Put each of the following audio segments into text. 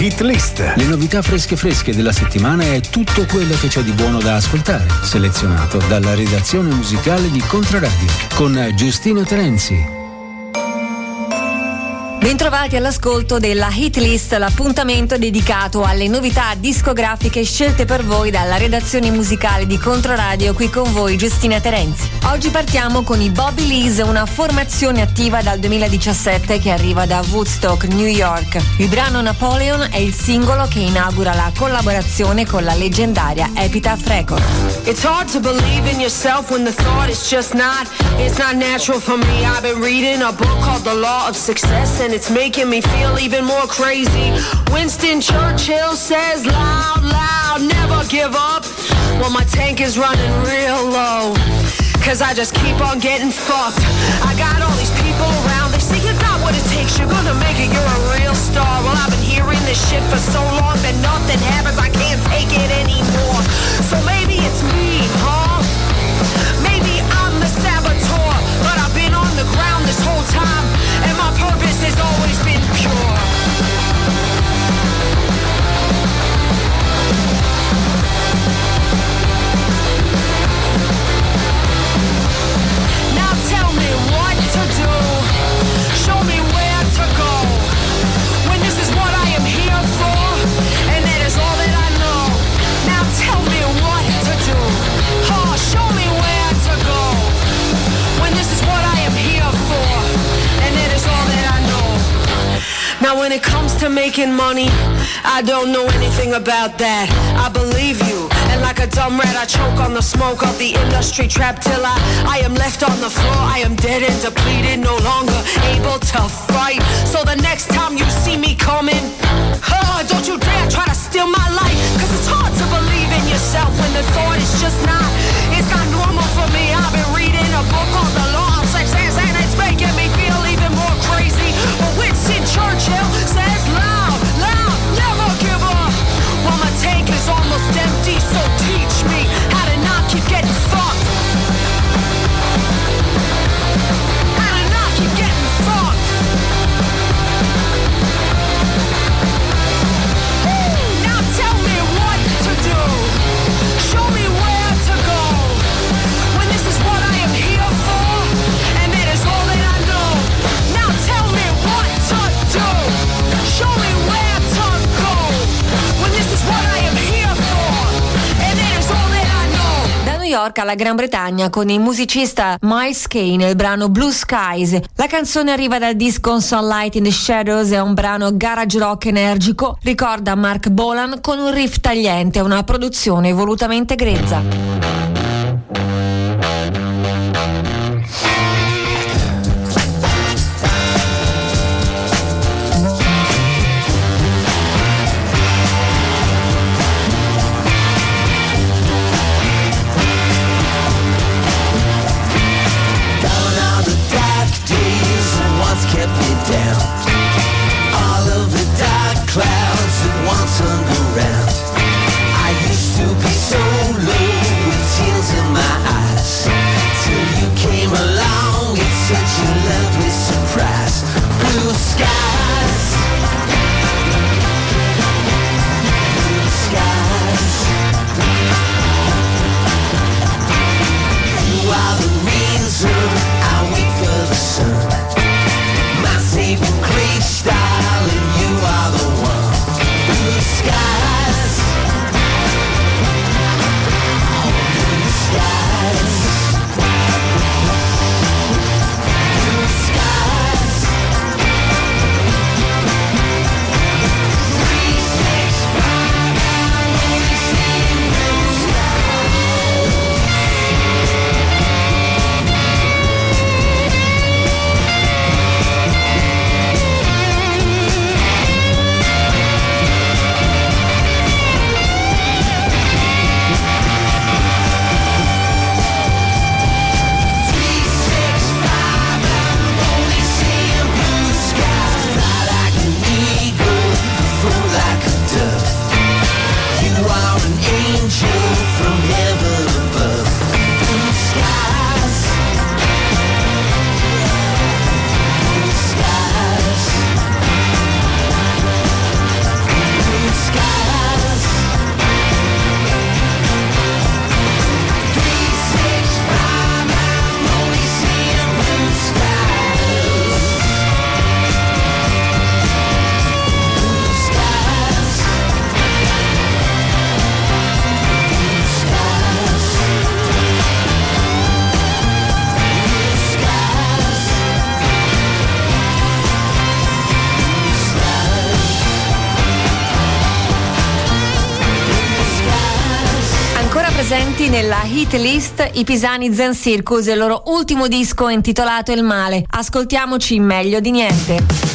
Hit List. Le novità fresche della settimana e tutto quello che c'è di buono da ascoltare, selezionato dalla redazione musicale di Controradio con Giustina Terenzi. Bentrovati all'ascolto della Hit List, l'appuntamento dedicato alle novità discografiche scelte per voi dalla redazione musicale di Controradio, qui con voi Giustina Terenzi. Oggi partiamo con i Bobby Lees, una formazione attiva dal 2017 che arriva da Woodstock, New York. Il brano Napoleon è il singolo che inaugura la collaborazione con la leggendaria Epitaph Records. It's hard to believe in yourself when the thought is just not. It's not natural for me. I've been reading a book called The Law of Success and it's making me feel even more crazy. Winston Churchill says loud, loud, never give up. Well, my tank is running real low, cause I just keep on getting fucked. I got all these people around, they say you got what it takes, you're gonna make it, you're a real star. Well, I've been hearing this shit for so long that nothing happens, I can't take it anymore. So maybe it's me, huh? Maybe I'm the saboteur, but I've been on the ground this whole time, and my purpose has always been pure. Now tell me what to do, show me where to go, when this is what I am here for, and that is all that I know. Now tell me what to do, oh, show me where to go, when this is what I am here for, and that is all that I know. Now when it comes to making money, I don't know anything about that. I believe you, and like a dumb rat I choke on the smoke of the industry trap till I am left on the floor. I am dead and depleted, no longer able to fight. So the next time you see me coming, oh, don't you dare try to steal my life, cause it's hard to believe in yourself when the thought is just not. It's not normal for me. I've been reading a book called The Law of Success and it's making me feel even more crazy. But Winston Churchill says loud, loud, never give up. Well, my tank is almost empty, so teach me how to not keep getting fucked. How to not keep getting fucked. Now tell me what to do, show me where to go, when this is what I am here for, and that is all that I know. Now tell me what to do, show me where to go, when this is what I am here for, and that is all that I know. Da New York alla Gran Bretagna con il musicista Miles Kane, il brano Blue Skies. La canzone arriva dal disco Sunlight in the Shadows, è un brano garage rock energico, ricorda Mark Bolan con un riff tagliente, una produzione volutamente grezza. Kept me down. All of the dark clouds that once hung around. I used to be so low. presenti nella hit list i pisani Zen Circus e il loro ultimo disco intitolato Il Male. Ascoltiamoci Meglio di Niente.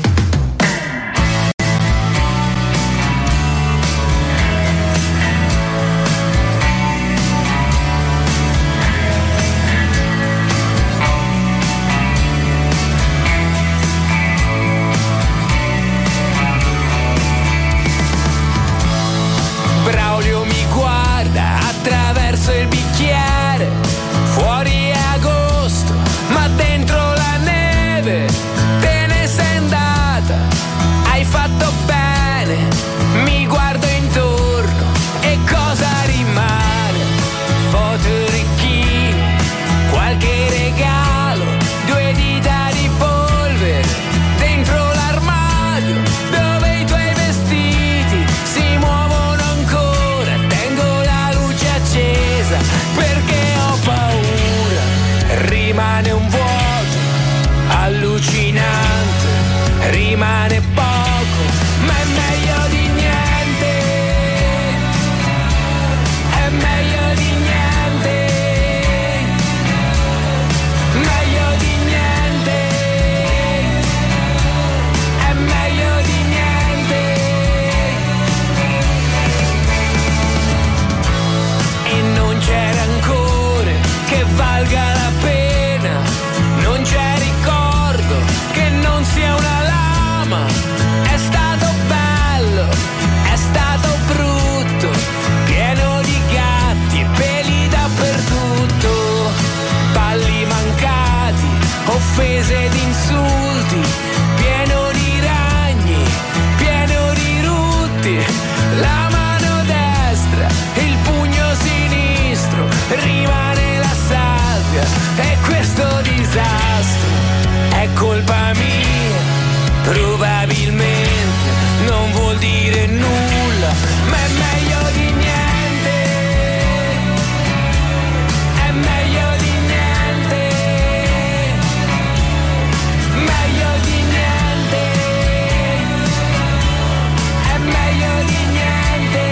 Il bicchiere, fuori è agosto, ma dentro la neve, te ne sei andata, hai fatto bene, mi guardo intorno e cosa rimane? Foto orecchini, qualche regalo, 2 dita di polvere, dentro l'armadio, dove i tuoi vestiti si muovono ancora, tengo la luce accesa perché ho paura, rimane un vuoto allucinante, rimane poco, ma è meglio di niente, è meglio di niente, meglio di niente, è meglio di niente, e non c'è rancore che valga la pena, non c'è ricordo che non sia una lama, è stato bello, è stato brutto, pieno di gatti e peli dappertutto, balli mancati, offese ed insulti, pieno di ragni, pieno di rutti, la mano destra, il pugno sinistro, rimane la sabbia e questo disastro è colpa mia, probabilmente non vuol dire nulla, ma è meglio di niente, è meglio di niente, meglio di niente, è meglio di niente.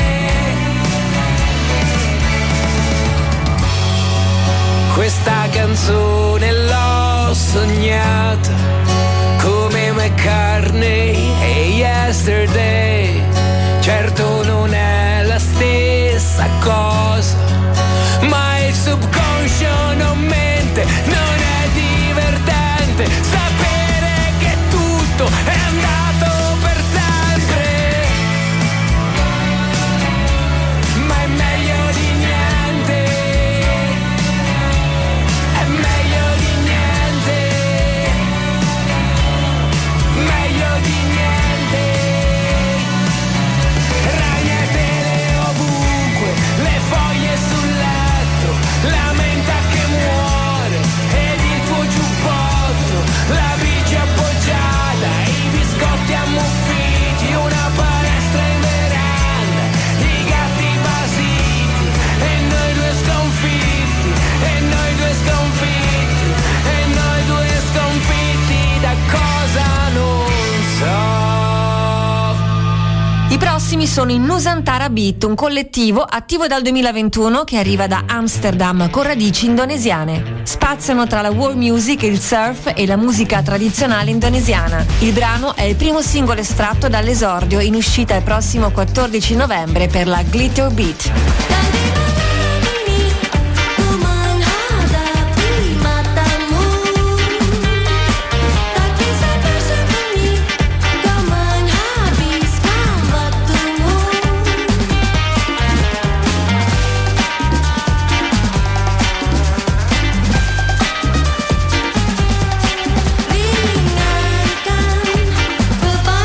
Questa canzone l'ho sognata come McCartney e Yesterday, certo non è la stessa cosa, ma il subconscio non mente, non è divertente sapere che tutto è andato per sempre, ma è meglio di niente, è meglio di niente, meglio di niente, ragnatele ovunque, le foglie sul letto, la menta che muore ed il tuo giubbotto, la bici appoggiata, i biscotti ammuffiti, una palestra in veranda, i gatti basiti e noi due sconfitti, e noi due sconfitti, e noi due sconfitti da cosa non so. I prossimi sono i Nusantara Beat, un collettivo attivo dal 2021 che arriva da Amsterdam con radici indonesiane. Spaziano tra la world music, il surf e la musica tradizionale indonesiana. Il brano è il primo singolo estratto dall'esordio in uscita il prossimo 14 novembre per la Glitter Beat.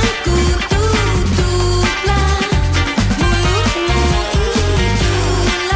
Bebanku tutuplah mulutmu itu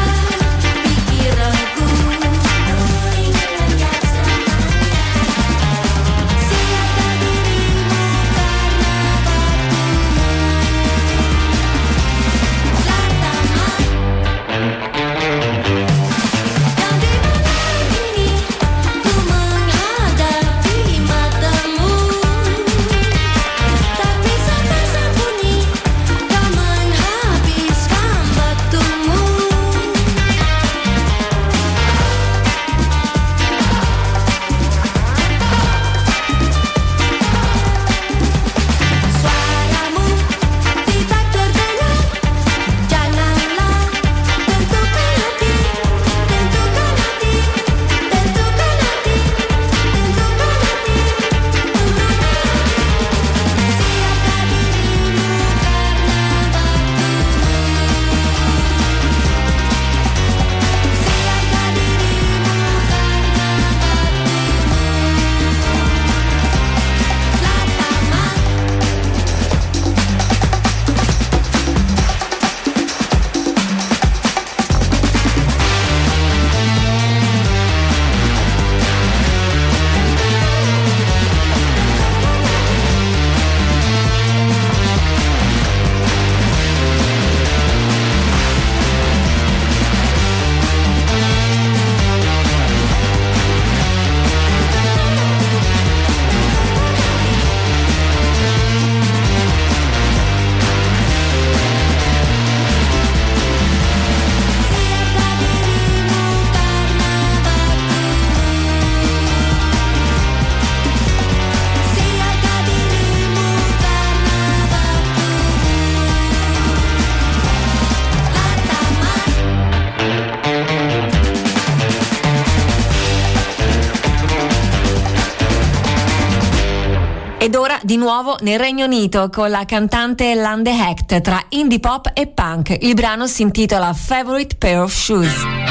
Ed ora di nuovo nel Regno Unito con la cantante Lande Hecht, tra indie pop e punk. Il brano si intitola Favorite Pair of Shoes.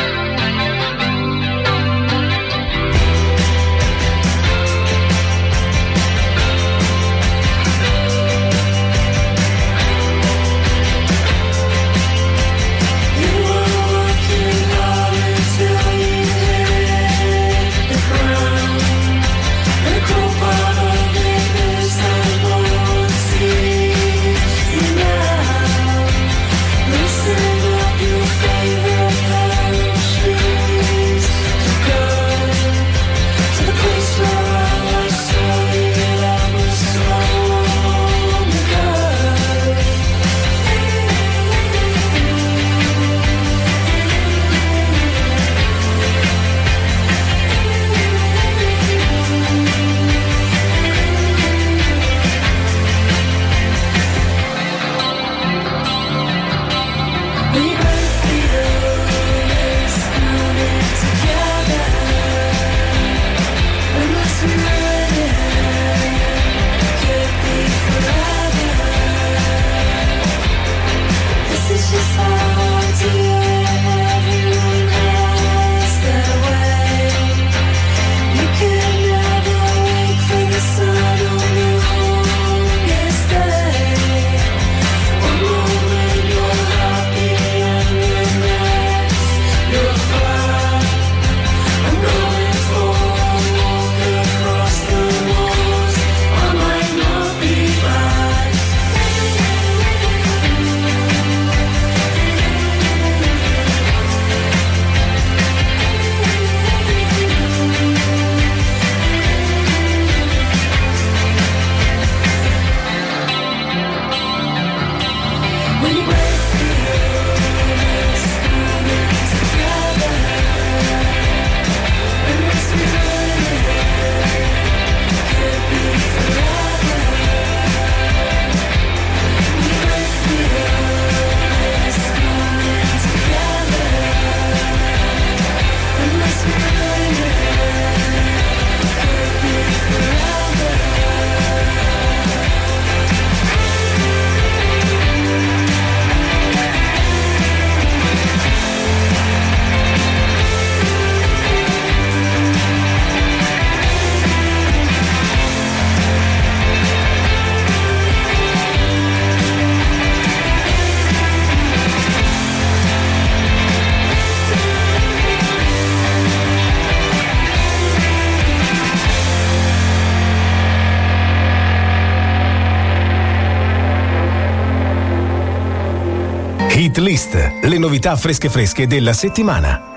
Hit List, le novità fresche della settimana.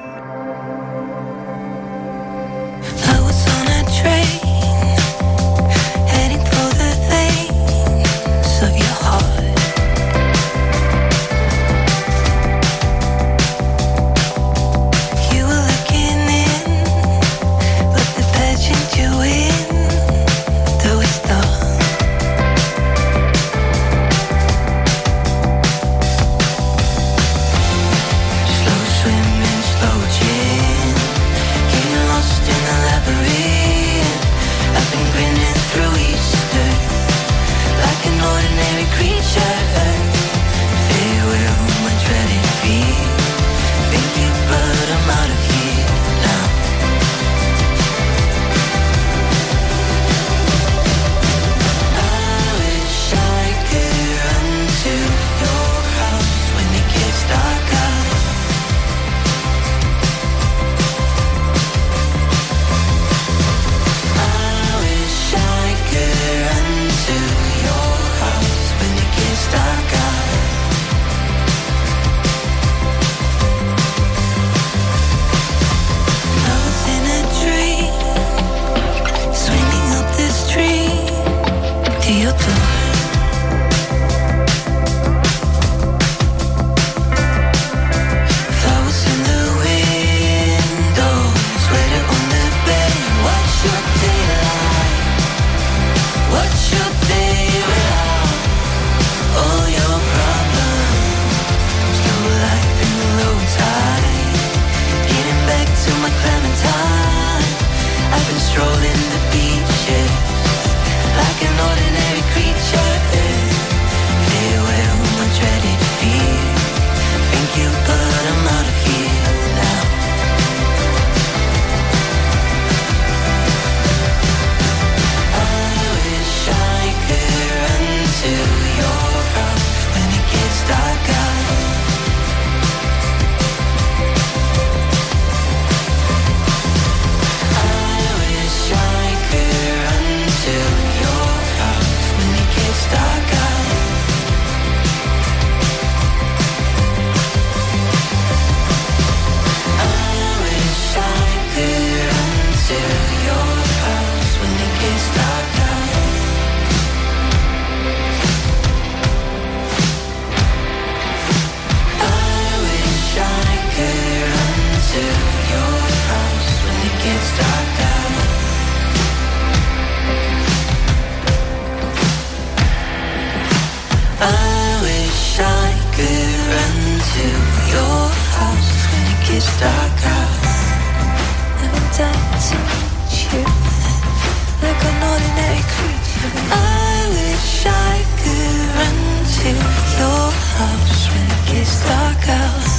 Strolling the beaches like an gets dark out. Never done to meet you like an ordinary creature. I wish I could run to your house when it gets dark out.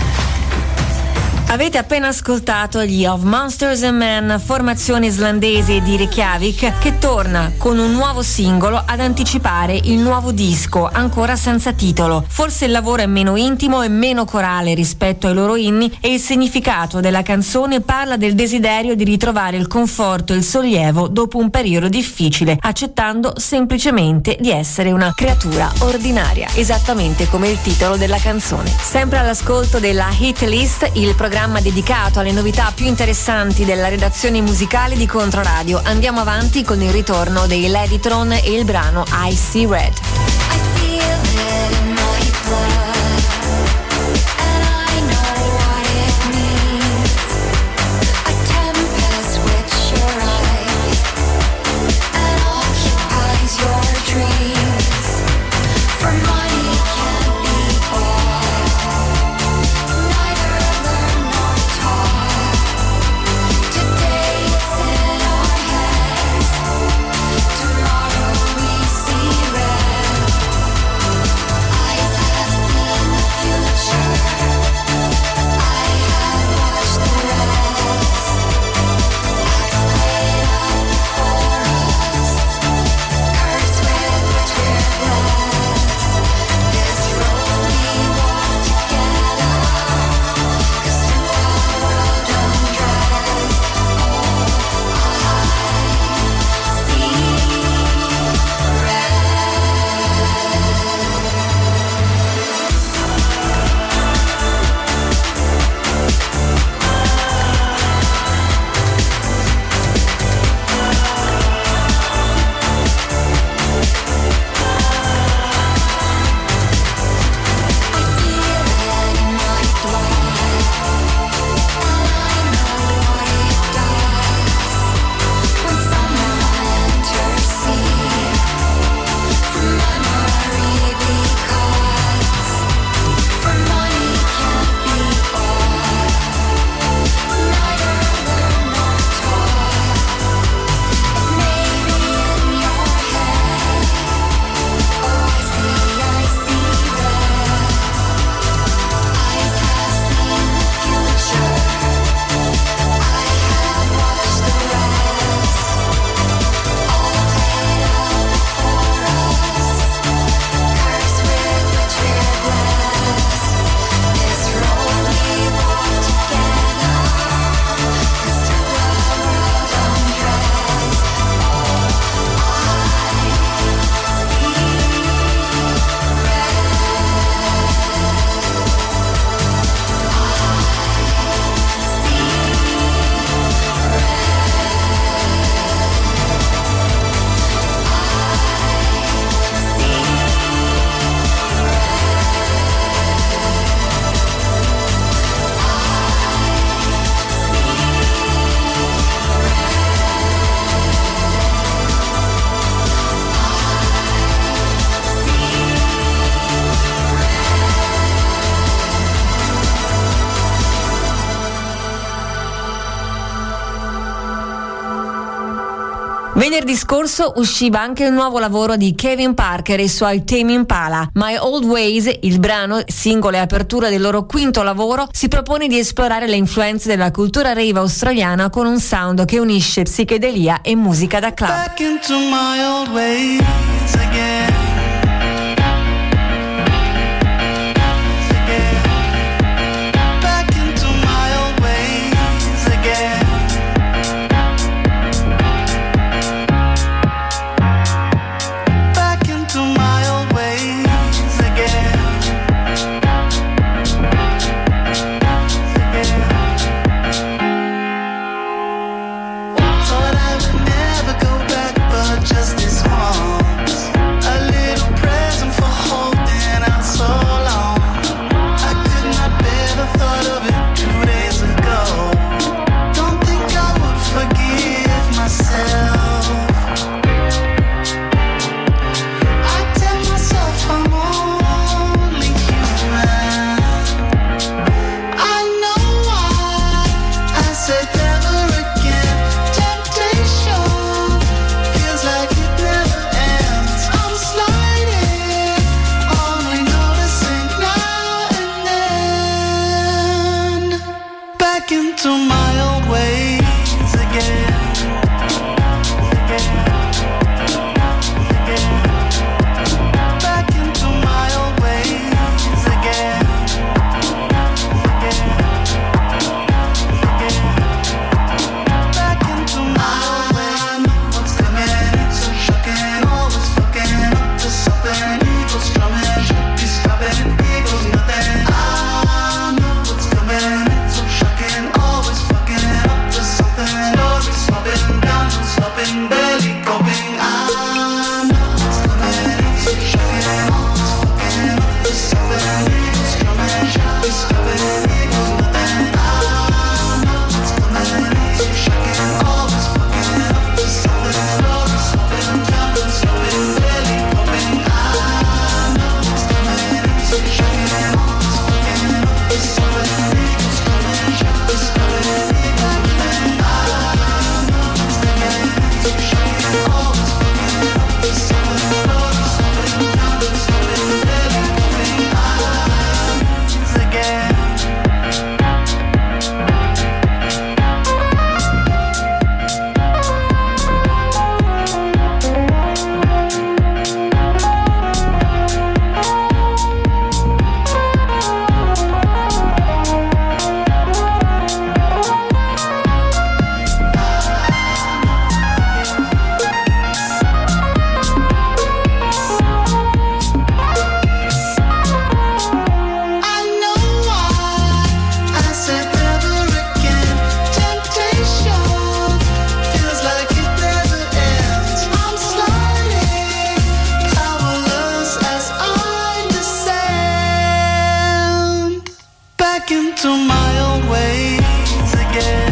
Avete appena ascoltato gli Of Monsters and Men, formazione islandese di Reykjavik, che torna con un nuovo singolo ad anticipare il nuovo disco, ancora senza titolo. Forse il lavoro è meno intimo e meno corale rispetto ai loro inni, e il significato della canzone parla del desiderio di ritrovare il conforto e il sollievo dopo un periodo difficile, accettando semplicemente di essere una creatura ordinaria, esattamente come il titolo della canzone. Sempre all'ascolto della Hit List, il programma dedicato alle novità più interessanti della redazione musicale di Controradio. Andiamo avanti con il ritorno dei Ladytron e il brano I See Red. I feel it in my blood, and I know what it means. A tempest with your eyes, and occupies your dreams. For money can't be bought, neither learn nor taught. Today it's in our heads, tomorrow we see red. Eyes have seen the future, I have watched the rest. Acts played out before us, curse with which we're blessed. This road we walk together, 'cause through our world undressed, I see red. I feel it in my blood, and I know what it does. When someone enters sea from memory, because for money can't be bought, neither learn nor taught. It may be in your head. Oh, I see red. Eyes have seen the future, I have watched the rest. All played out before us, curse with which we're blessed. This road we walk together, 'cause through our world undressed, I see Venerdì scorso usciva anche il nuovo lavoro di Kevin Parker e i suoi Tame Impala. My Old Ways, il brano, singolo e apertura del loro quinto lavoro, si propone di esplorare le influenze della cultura rave australiana con un sound che unisce psichedelia e musica da club. Back into my old ways again. Back into my old ways again. Back into my old ways again. Thought I would never go back, but just this once. into my old ways again.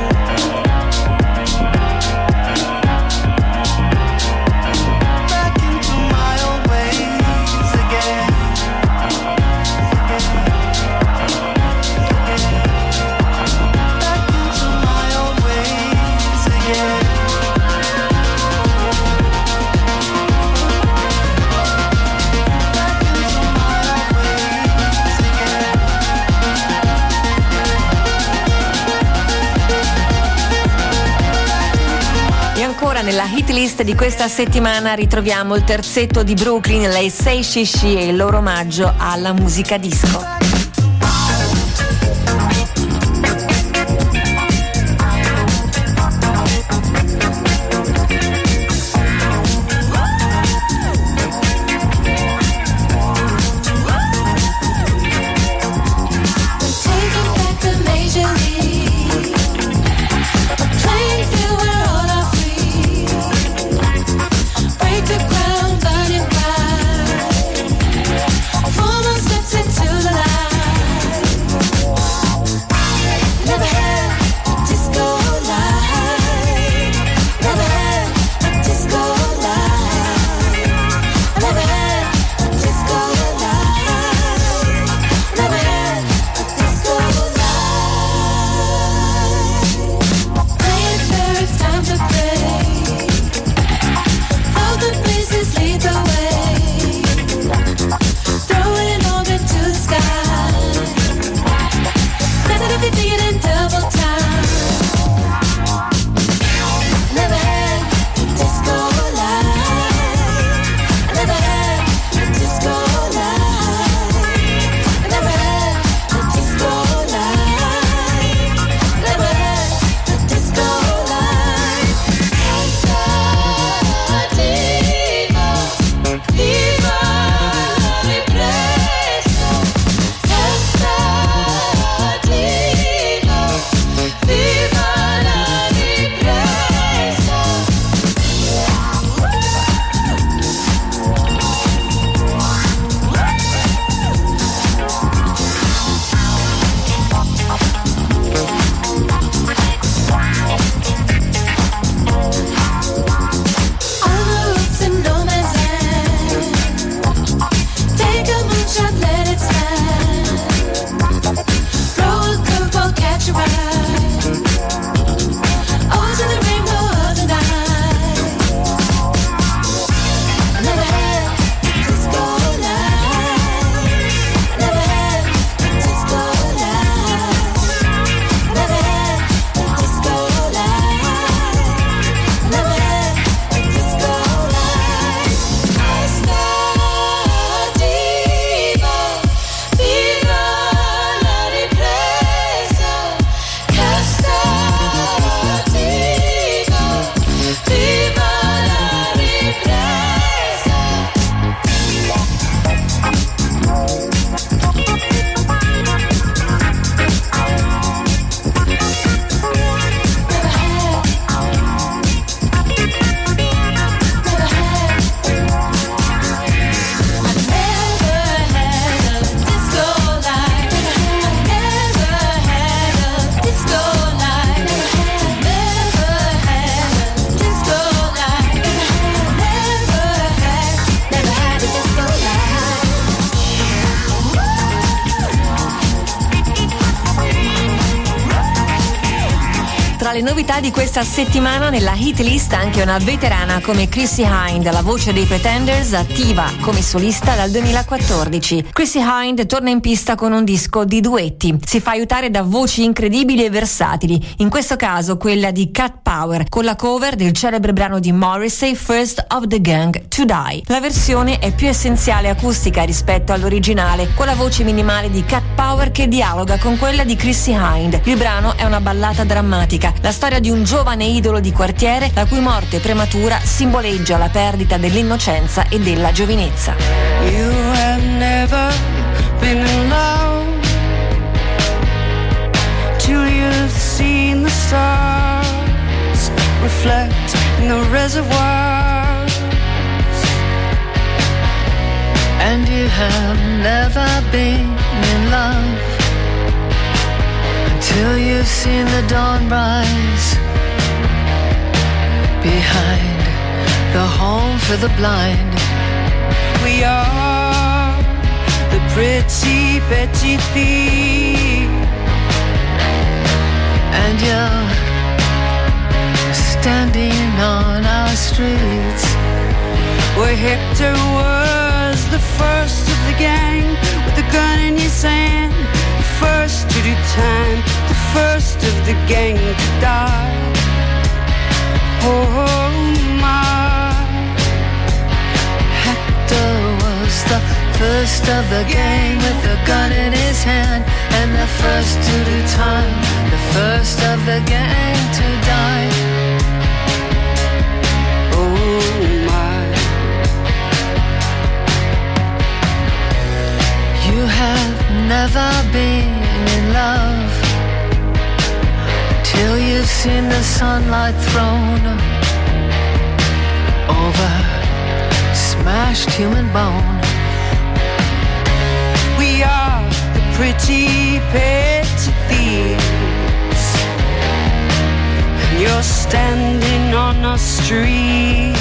Back into my old ways again. Back into my old ways again. Ancora nella hit list di questa settimana ritroviamo il terzetto di Brooklyn, lei Say She She, e il loro omaggio alla musica disco. Tra le novità di questa settimana nella hit list anche una veterana come Chrissie Hynde, la voce dei Pretenders, attiva come solista dal 2014. Chrissie Hynde torna in pista con un disco di duetti. Si fa aiutare da voci incredibili e versatili, in questo caso quella di Cat Power, con la cover del celebre brano di Morrissey First of the Gang to Die. La versione è più essenziale acustica rispetto all'originale, con la voce minimale di Cat Power che dialoga con quella di Chrissie Hynde. Il brano è una ballata drammatica, la storia di un giovane idolo di quartiere la cui morte prematura simboleggia la perdita dell'innocenza e della giovinezza. You have never been in love till you've seen the stars reflect in the reservoirs, and you have never been in love till you've seen the dawn rise behind the home for the blind. We are the pretty petty thief, and you're standing on our streets where Hector was the first of the gang with a gun in his hand, the first to do time, the first of the gang to die. Oh my, Hector was the first of the gang with a gun in his hand, and the first to do time, the first of the gang to die. Oh my, you have never been in love till you've seen the sunlight thrown over smashed human bone. we are the pretty petty thieves, and you're standing on our streets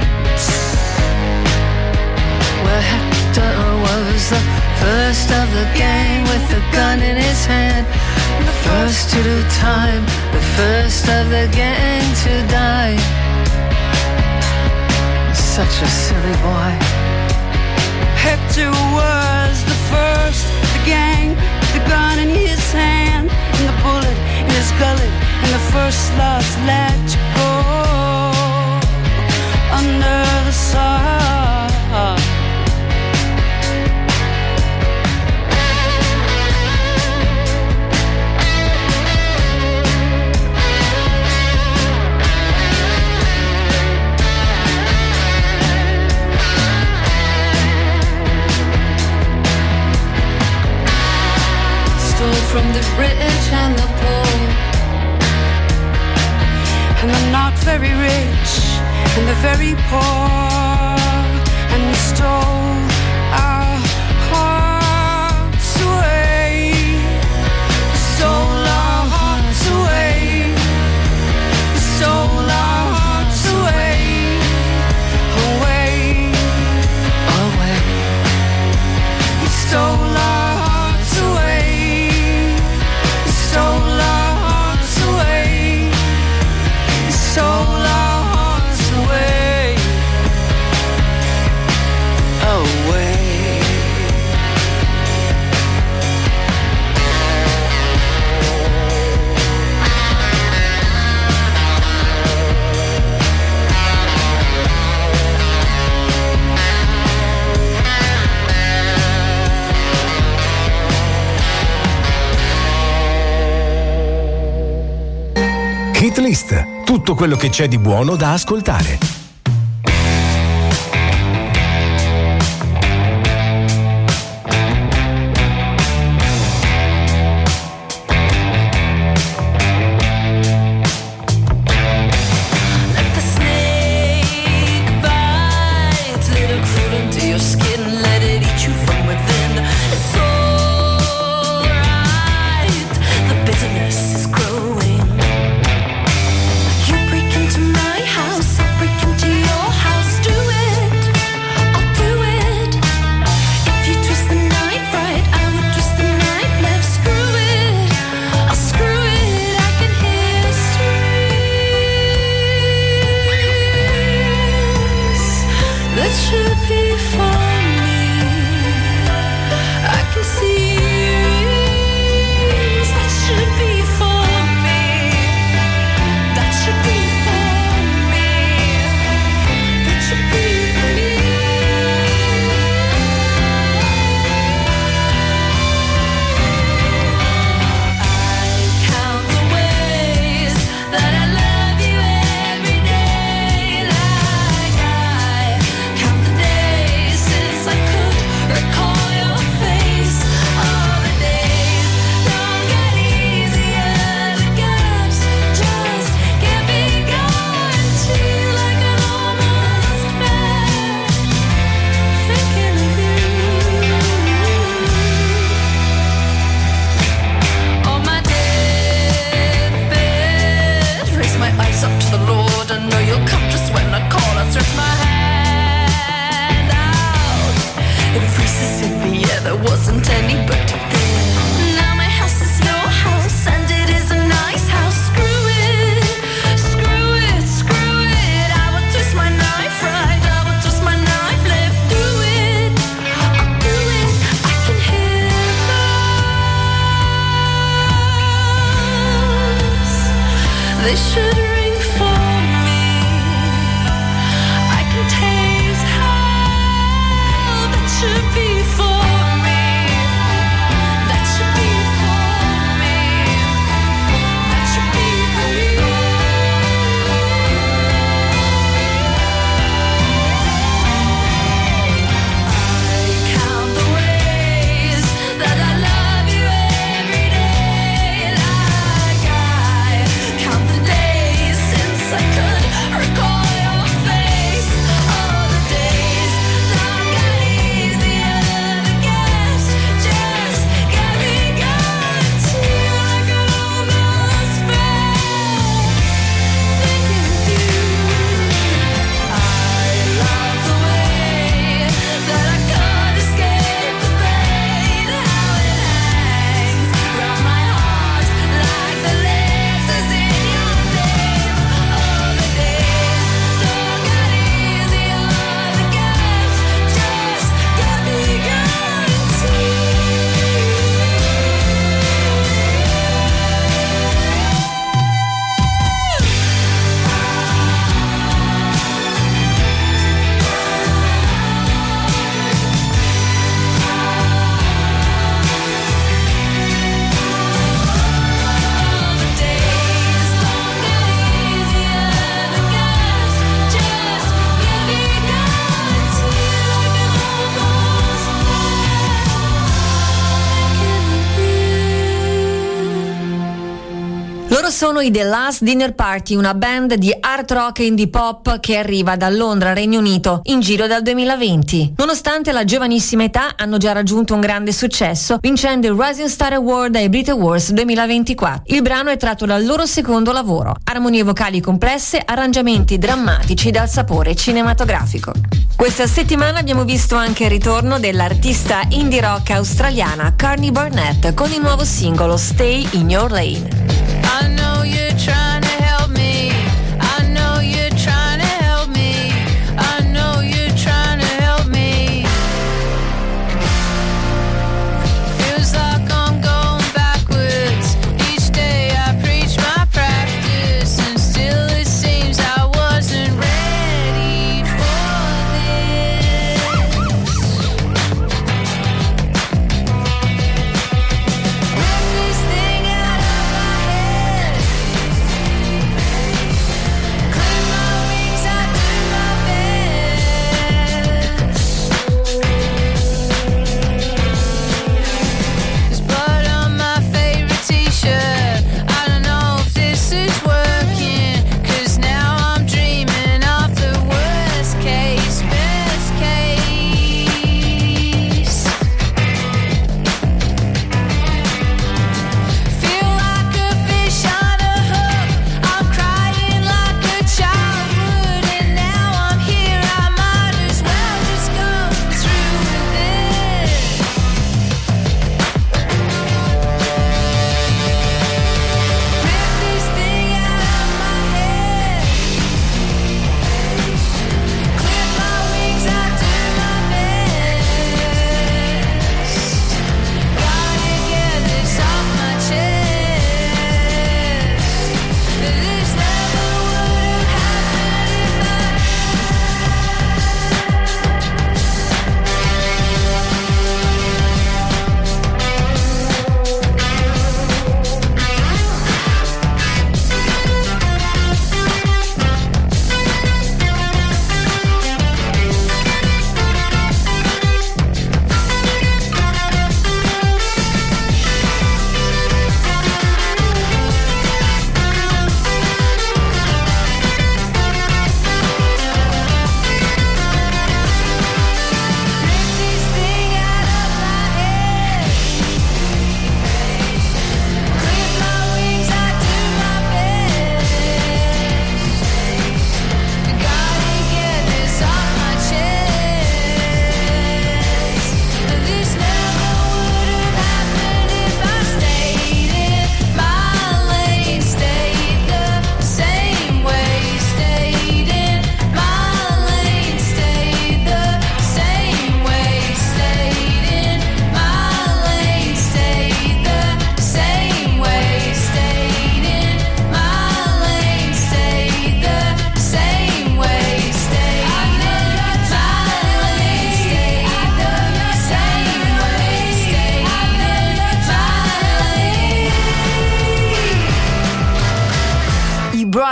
Where Hector was the first of the gang with a gun in his hand, the first to do time, the first of the gang to die. Such a silly boy. Hector was the first of the gang, with the gun in his hand, and the bullet in his gullet, and the first lost let you go under the sun. From the rich and the poor, And the not very rich, and the very poor, and we stole our hearts away, we stole our hearts away, we stole our hearts away, away, away. we stole our hearts away, we stole our hearts away, we stole our hearts away, away. Hit List, tutto quello che c'è di buono da ascoltare. Let the snake bite, let it crawl into your skin, let it eat you from within. It's alright, the bitterness is growing. You break into my house, I'll break into Mississippi, yeah, there wasn't any but to give. Now my house is your house, and it is a nice house. Screw it, screw it, screw it. I will twist my knife right, I will twist my knife left. Do it, I'll do it. I can hear bells. They should ring for me. I can taste hell. That should be for me. That should be for me. That should be for me. I count the ways that I love you every day. Like I count the days since I could recall your face. All the days don't get easier. The gifts just get begun to like an almost spell. Thinking of you, I love the way that I could escape the pain. How it hangs round my heart like the letters in your name. All the days don't get easier. The gifts just get begun to. All the days don't get easier. The gifts just get begun to like an almost spell. Loro sono i The Last Dinner Party, una band di art rock e indie pop che arriva da Londra, Regno Unito, in giro dal 2020. Nonostante la giovanissima età, hanno già raggiunto un grande successo, vincendo il Rising Star Award ai Brit Awards 2024. Il brano è tratto dal loro secondo lavoro. Armonie vocali complesse, arrangiamenti drammatici dal sapore cinematografico. Questa settimana abbiamo visto anche il ritorno dell'artista indie rock australiana Carney Burnett con il nuovo singolo Stay in Your Lane. I know you're trying to help me. I know you're trying to help me. I know you're trying to help me. Feels like I'm going backwards. Each day I preach my practice, and still it seems I wasn't ready for this. Get this thing out of my head.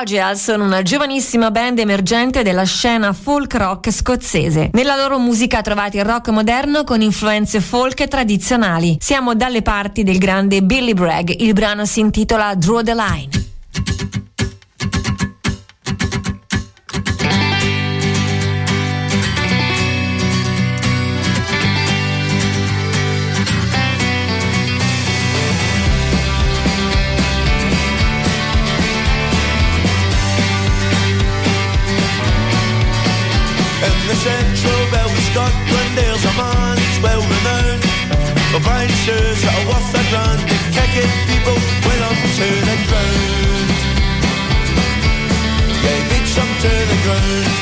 Prodigal sono una giovanissima band emergente della scena folk rock scozzese. Nella loro musica trovate il rock moderno con influenze folk tradizionali. Siamo dalle parti del grande Billy Bragg. Il brano si intitola Draw the Line. Central belt of Scotland, there's a man who's well renowned for buying shoes that are worth a grand and kicking people with them to the ground. Yeah, he beats them to the ground.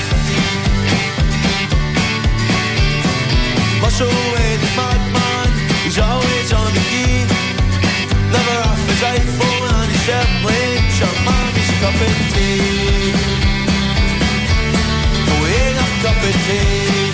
Muscle-weighted madman, he's always on the key. Never off his iPhone and he's certainly ain't your mommy's cup of tea. Cup of tea.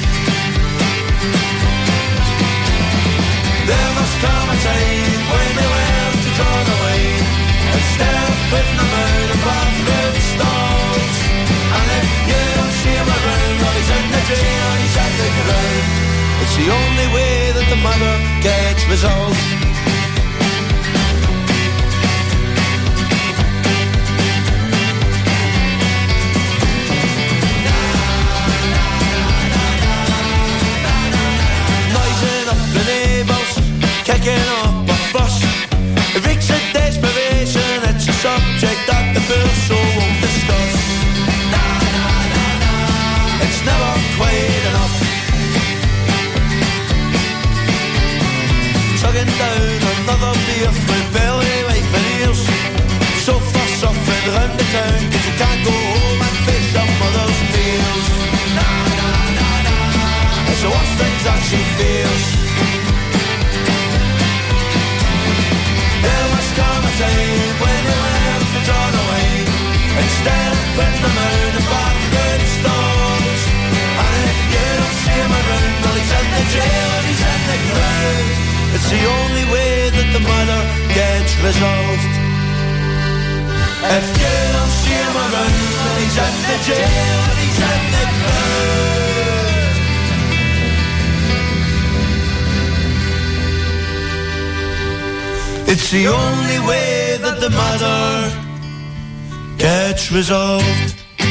There must come a time when they learn to draw the line instead of putting them out in bathroom stalls. And if you don't see him around, well, he's in the drain or he's at the ground. It's the only way that the mother gets resolved. Kicking up a fuss, it reeks of desperation. It's a subject that the fool so won't discuss. It's never quite enough. Tugging down another beer with belly like veneers. So fuss suffering round the town, 'cause you can't go home and face your mother's tears. It's the worst things that she fears. There must come a time when you learn to draw the line instead of putting them out in bathroom stalls. And if you don't see him around, well, he's in the jail or he's in the ground. It's the only way that the mother gets resolved. If you don't see him around, well, he's in the jail or he's in the ground. It's the only way that the matter gets resolved.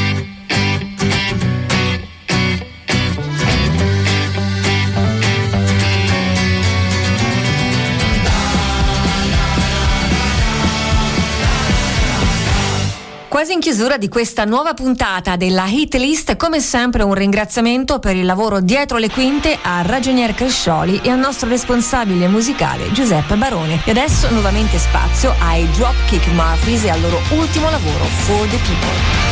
Quasi in chiusura di questa nuova puntata della Hit List, come sempre un ringraziamento per il lavoro dietro le quinte a Ragionier Crescioli e al nostro responsabile musicale Giuseppe Barone. E adesso nuovamente spazio ai Dropkick Murphys e al loro ultimo lavoro, For the People.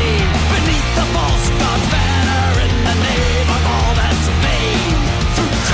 Beneath the false God's banner in the name of all that's vain. Through